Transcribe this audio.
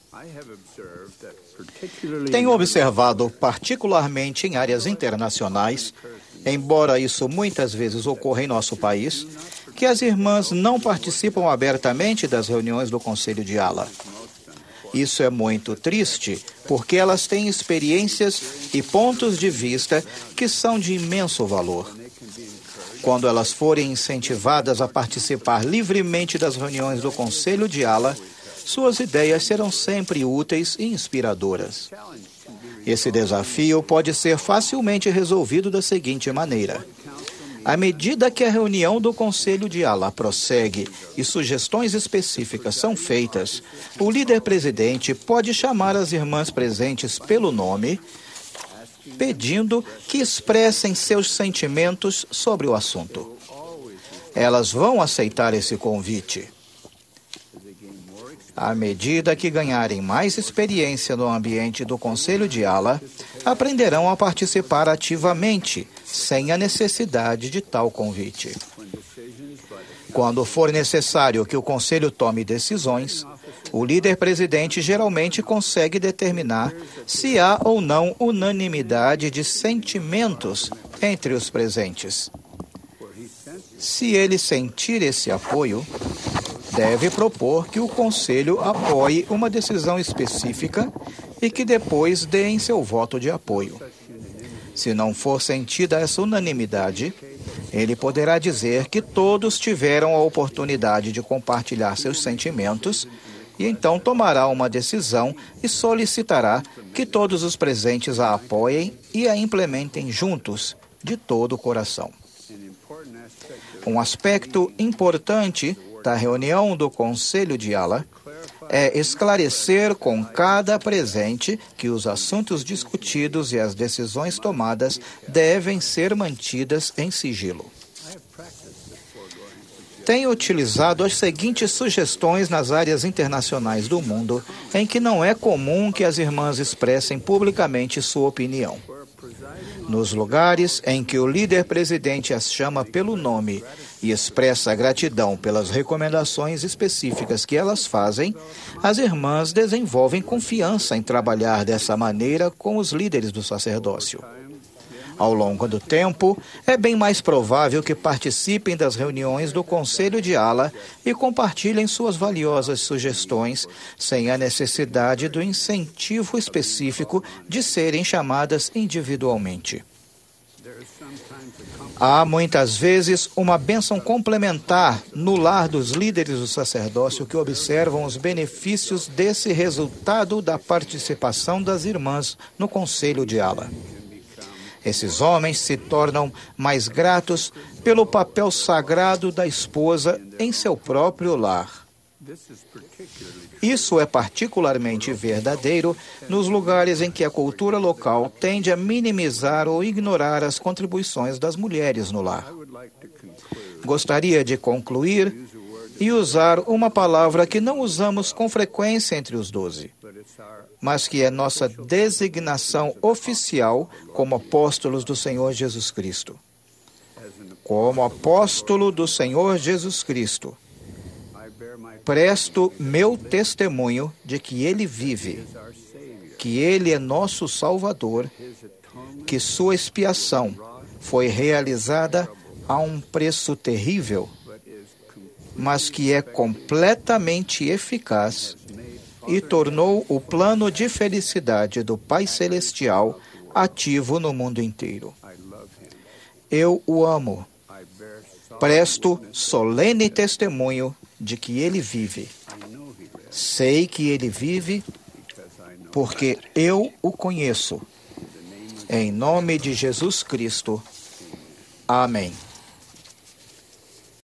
Tenho observado, particularmente em áreas internacionais, embora isso muitas vezes ocorra em nosso país, que as irmãs não participam abertamente das reuniões do Conselho de Ala. Isso é muito triste, porque elas têm experiências e pontos de vista que são de imenso valor. Quando elas forem incentivadas a participar livremente das reuniões do Conselho de Ala, suas ideias serão sempre úteis e inspiradoras. Esse desafio pode ser facilmente resolvido da seguinte maneira. À medida que a reunião do Conselho de Ala prossegue e sugestões específicas são feitas, o líder-presidente pode chamar as irmãs presentes pelo nome, pedindo que expressem seus sentimentos sobre o assunto. Elas vão aceitar esse convite. À medida que ganharem mais experiência no ambiente do Conselho de Ala, aprenderão a participar ativamente, sem a necessidade de tal convite. Quando for necessário que o Conselho tome decisões, o líder-presidente geralmente consegue determinar se há ou não unanimidade de sentimentos entre os presentes. Se ele sentir esse apoio, deve propor que o Conselho apoie uma decisão específica e que depois deem seu voto de apoio. Se não for sentida essa unanimidade, ele poderá dizer que todos tiveram a oportunidade de compartilhar seus sentimentos e então tomará uma decisão e solicitará que todos os presentes a apoiem e a implementem juntos, de todo o coração. Um aspecto importante da reunião do Conselho de Ala é esclarecer com cada presente que os assuntos discutidos e as decisões tomadas devem ser mantidas em sigilo. Tenho utilizado as seguintes sugestões nas áreas internacionais do mundo em que não é comum que as irmãs expressem publicamente sua opinião. Nos lugares em que o líder-presidente as chama pelo nome e expressa gratidão pelas recomendações específicas que elas fazem, as irmãs desenvolvem confiança em trabalhar dessa maneira com os líderes do sacerdócio. Ao longo do tempo, é bem mais provável que participem das reuniões do Conselho de Ala e compartilhem suas valiosas sugestões, sem a necessidade do incentivo específico de serem chamadas individualmente. Há muitas vezes uma bênção complementar no lar dos líderes do sacerdócio que observam os benefícios desse resultado da participação das irmãs no Conselho de Ala. Esses homens se tornam mais gratos pelo papel sagrado da esposa em seu próprio lar. Isso é particularmente verdadeiro nos lugares em que a cultura local tende a minimizar ou ignorar as contribuições das mulheres no lar. Gostaria de concluir e usar uma palavra que não usamos com frequência entre os 12, mas que é nossa designação oficial como apóstolos do Senhor Jesus Cristo. Como apóstolo do Senhor Jesus Cristo, presto meu testemunho de que Ele vive, que Ele é nosso Salvador, que sua expiação foi realizada a um preço terrível, mas que é completamente eficaz e tornou o plano de felicidade do Pai Celestial ativo no mundo inteiro. Eu o amo. Presto solene testemunho de que Ele vive. Sei que Ele vive porque eu o conheço. Em nome de Jesus Cristo. Amém.